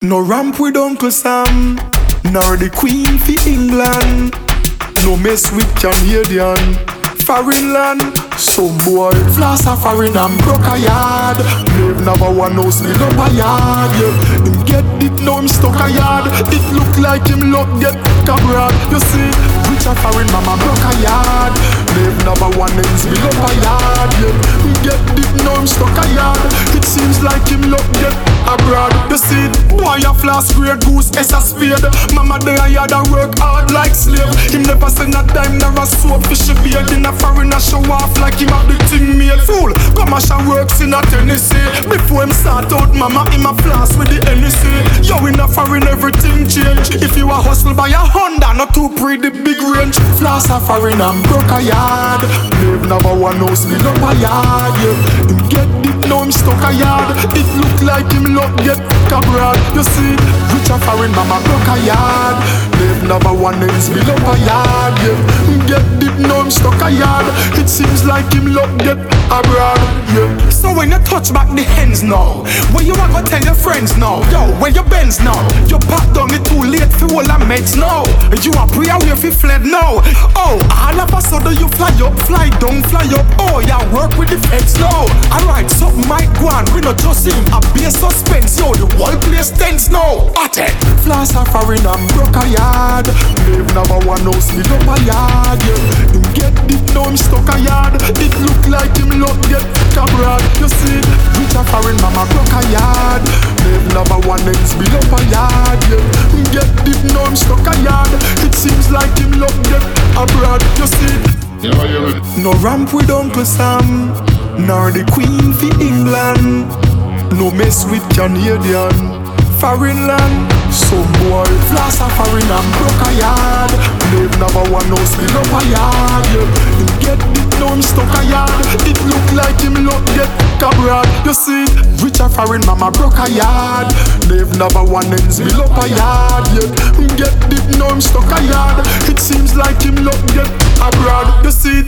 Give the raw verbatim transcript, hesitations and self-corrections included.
No ramp with Uncle Sam, nor the Queen for England. No mess with Canadian, foreign land. Some boy floss a foreign and broke a yard. Live number one house, me up a yard. Yeah. Him get it, now him stuck a yard. It look like him luck get abroad. You see, rich a foreign mama broke a yard. Live number one ends, me up a yard. Yeah. Him get it, now him stuck a yard. It seems like him luck get abroad. You see, boy a floss great goose, S a spade. Mama there a yard a work hard like slave. Him never send a dime, never soap fish a beard. In a foreign a show off like him have the thing made. Fool, come and works in a Tennessee. Before him start out, mama him a floss with the N S A. Yo, in a foreign everything change. If you a hustle by a Honda, not too pretty big range. Floss a foreign and broke a yard. Live number one house, me up a yard. Yeah. Him get it, now him stuck a yard. It look like him luck get abroad. You see, rich a foreign mama broke a yard. Live number one ends, me up a yard. Yeah. Him get it, now him stuck a yard. It seems like him luck get abroad. Yeah. So when you touch back the hens now, where you want to tell your friends now? Yo, where your Benz now? You pack down it too late for all the meds now. You a pray away if you fled now. Oh, all of a sudden you fly up, fly down, fly up. Oh, you work with the feds now. Alright, something might go on. We not just him, a base suspense. Yo, the whole place tense now. At it. Floss a foreign and broke a yard. Live number one house, me up a yard. Yeah. Him get it, now him stuck a yard. It look like him luck get abroad. You see, rich a foreign mama broke a yard. Live number one ends, me up a yard. Yeah. Him get it, now him stuck a yard. It seems like him luck get abroad. You see, no ramp with Uncle Sam, nor the Queen for England. No mess with Canadian, foreign land. Some boy floss a foreign and broke a yard. Live number one house, me up a yard. Yeah. Him get it, now him stuck a yard. It look like him luck get abroad. You see, rich a foreign mama broke a yard. Live number one ends, me up a yard. Yeah. Him get it, now him stuck a yard. It seems like him luck get abroad. You see.